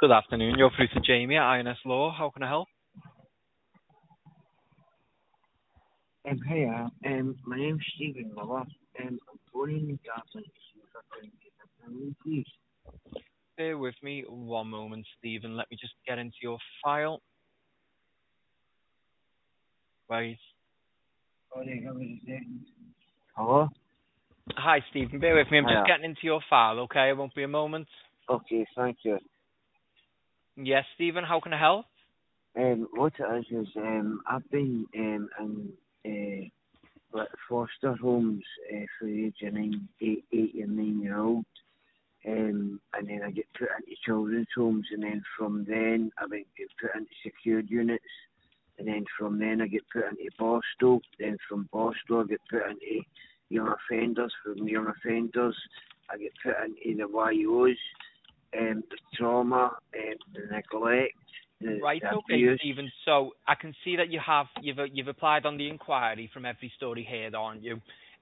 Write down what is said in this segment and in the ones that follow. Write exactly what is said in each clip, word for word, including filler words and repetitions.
Good afternoon. You're through to Jamie at I N S Law. How can I help? Um, hiya, um, my name's Stephen Miller. Um, I'm phoning regarding to see if I can get a phone, please. Bear with me one moment, Stephen. Let me just get into your file. Right. Sorry, how was it? Hello? Hi, Stephen. Bear with me. I'm just Hiya. getting into your file, okay? It won't be a moment. Okay, thank you. Yes, Stephen. How can I help? Um, what it is is, um, I've been um, in uh, like foster homes uh, for the age of nine, eight, eight and nine year old. Um, and then I get put into children's homes, and then from then I get put into secured units. And then from then I get put into Boston. Then from Boston I get put into young offenders. From young offenders I get put into the Y Os, um, the trauma, um, the neglect, the, Right. the Okay, abuse. Stephen. So I can see that you have you've uh, you've applied on the inquiry from Every Story Here, aren't you?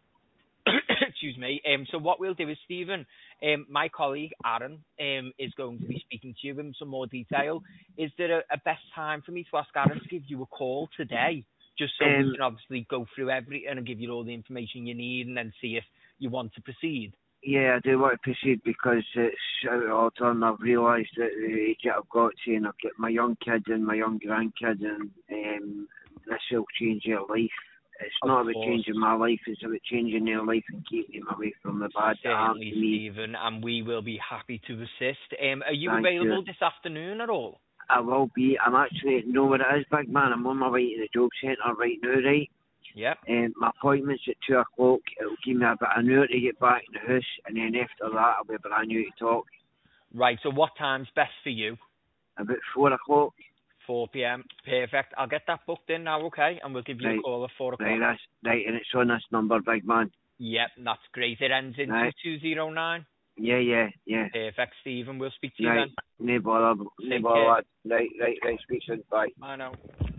Excuse me. Um, so what we'll do is, Stephen, um, my colleague Aaron um, is going to be speaking to you in some more detail. Is there a, a best time for me to ask Aaron to give you a call today, just so we Um, can obviously go through everything and give you all the information you need, and then see if you want to proceed? yeah, I do want to proceed because it's out of all time I've realised that the age that I've got to, and I've got my young kids and my young grandkids, and um, this will change their life. It's Of not about course. changing my life, it's about changing their life and keeping them away from the bad that happened Certainly, to me. Stephen, and we will be happy to assist. Um, are you Thank you. available this afternoon at all? I will be. I'm actually, know what it is, big man. I'm on my way to the job centre right now, right? Yep. Um, my appointment's at two o'clock. It'll give me about an hour to get back in the house, and then after that, I'll be brand new to talk. Right, so what time's best for you? About four o'clock. four p.m. Perfect. I'll get that booked in now, okay? And we'll give you a Right, call at four right, o'clock. that's, right, and it's on this number, big man. Yep, that's great. It ends in Right, two two zero nine. yeah, yeah, yeah. Perfect, Stephen. We'll speak to you Right, then. no bother, no Take bother, care. lad. Right, right, right, speak soon, bye. Bye now.